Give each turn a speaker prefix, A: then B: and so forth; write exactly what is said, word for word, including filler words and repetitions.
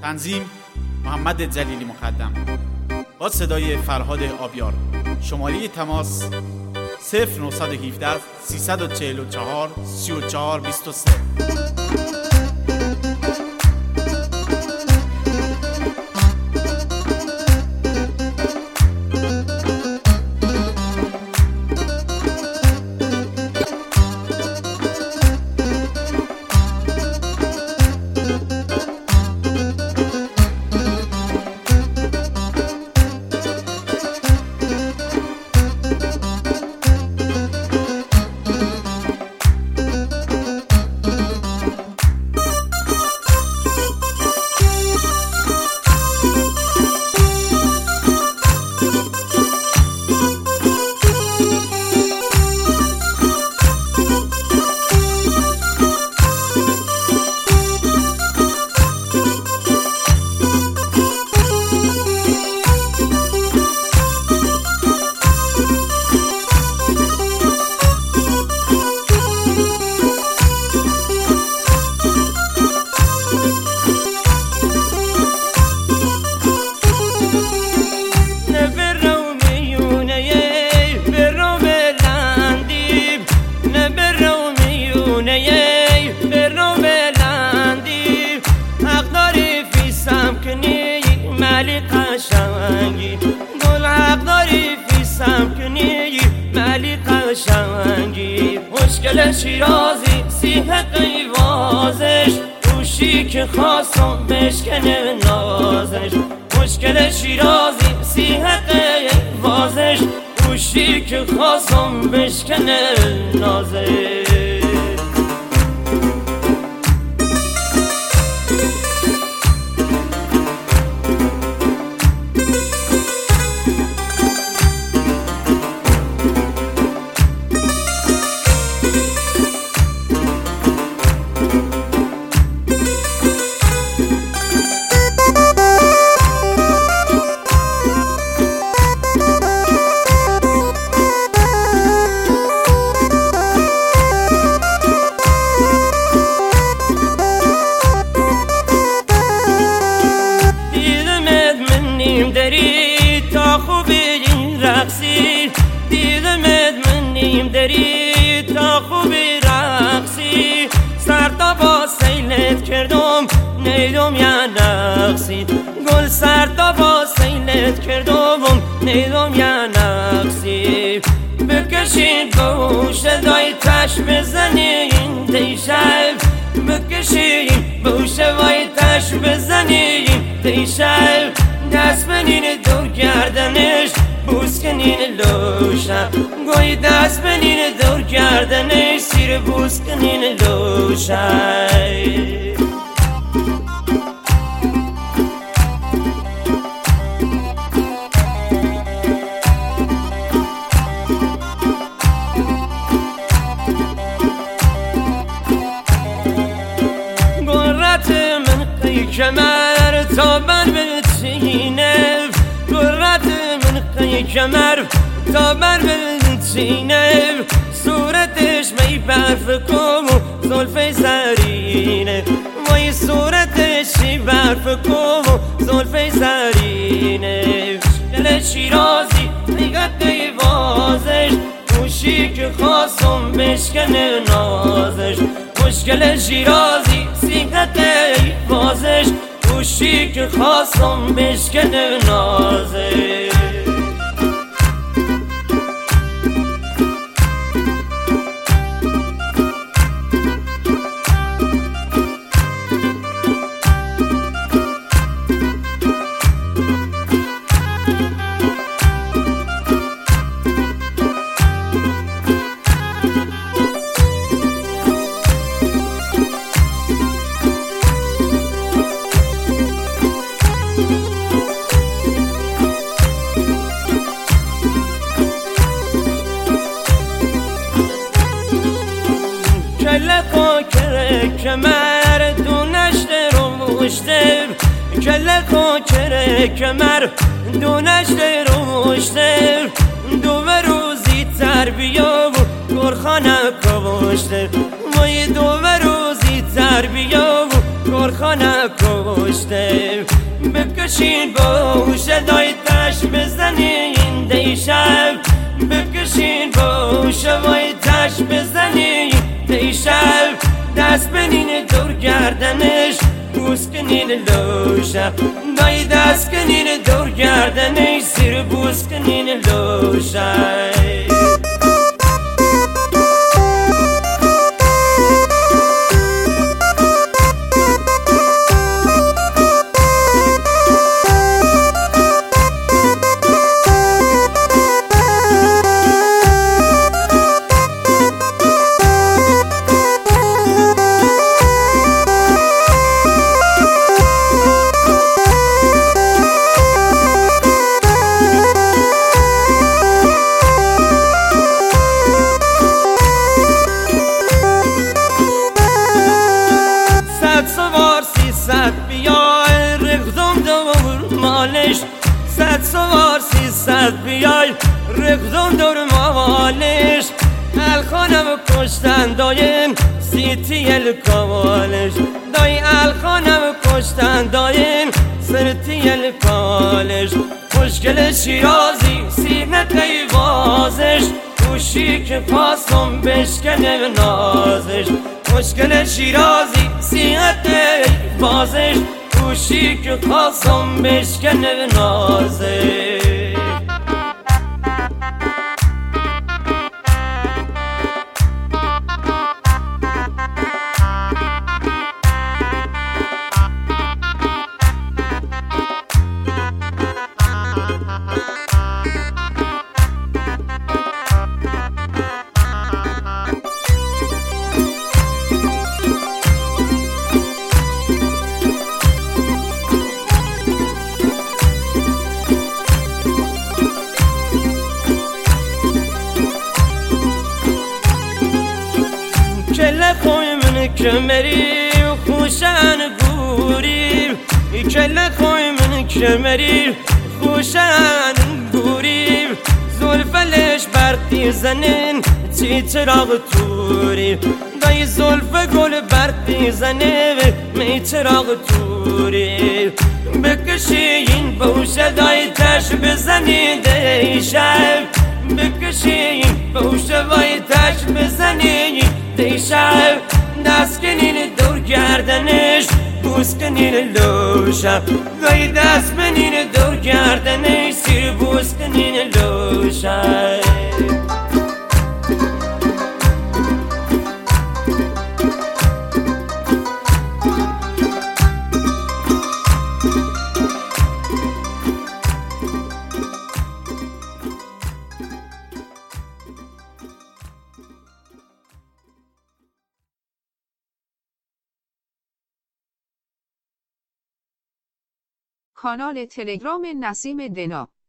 A: تنظیم محمد جلیلی مقدم با صدای فرهاد آبیار. شماره تماس صفر نه یک هفت سه چهار چهار سه چهار دو سه.
B: گل حق داری فیسم کنی ملی قشنگی مشکل شیرازی سیح قیوازش روشی که خواستم بشکنه نازش مشکل شیرازی سیح قیوازش روشی که خواستم بشکنه نازش. دری تا خوبی رقصی دیدمت من نیم دری تا خوبی رقصی سر تا با سیلت کردم نیدم یا نقصی گل سر تا با سیلت کردم نیدم یا نقصی بکشین بوش دای تش بزنین دیشب بکشین بوش وای تش بزنین دیشب دست بنین دور گردنش بوس کنین لوشم گوی دست بنین دور گردنش سیر بوس کنین لوشم. گرت من قی کمر تا بر بتینه گرت من قی کمر تا بر بتینه صورتش می برف کم و زلف زرینه وای صورتش می برف کم و زلف زرینه دل شیرازی میگد دیوازش موشی که خواستم بشکنه نازش مشکل شیرازی سیغت بازش گوشی که خواستم بشکنه نازش. کله خاکر کمر دونش رو مشتر کله خاکر کمر دونش رو مشتر دو روزی تربیه و گرخانه کاشتر مای دو روزی تربیه و کارخانه کشته بکشین با صدای تش بزنین دیشب بکشین با شوای تش بزنین دیشب دست بنین دور گردنش بوس کنین لوشه دای دست کنین دور گردنش زیر بوس کنین لوشه صد بیای رقدم دور مالش صد سوار سیصد بیای رقدم دور مالش الخانم کشتن دایم سیتی الکالش دای الخانم کشتن دایم سرتی الکالش خوشگل شیرازی سیمت قیوازش گوشی که پاسم بشکنه نازش خوشگل شیرازی سیمت بازش گوشی که خواستم بشکنه نازش کله خوی من کمری خوشن گوری کله خوی من کمری خوشن گوری زلفلش برقی زنین چی چراغ توری دای زلف گل برقی زنه می چراغ توری بکشین بوشه دای تش بزنی دیشب بکشین بوشه وای تش بزنی دیشب دست کنین دور گردنش بوس کنین لوشه گاهی دست بنین دور گردنش سیر بوس کنین لوشه
C: کانال تلگرام نسیم دنا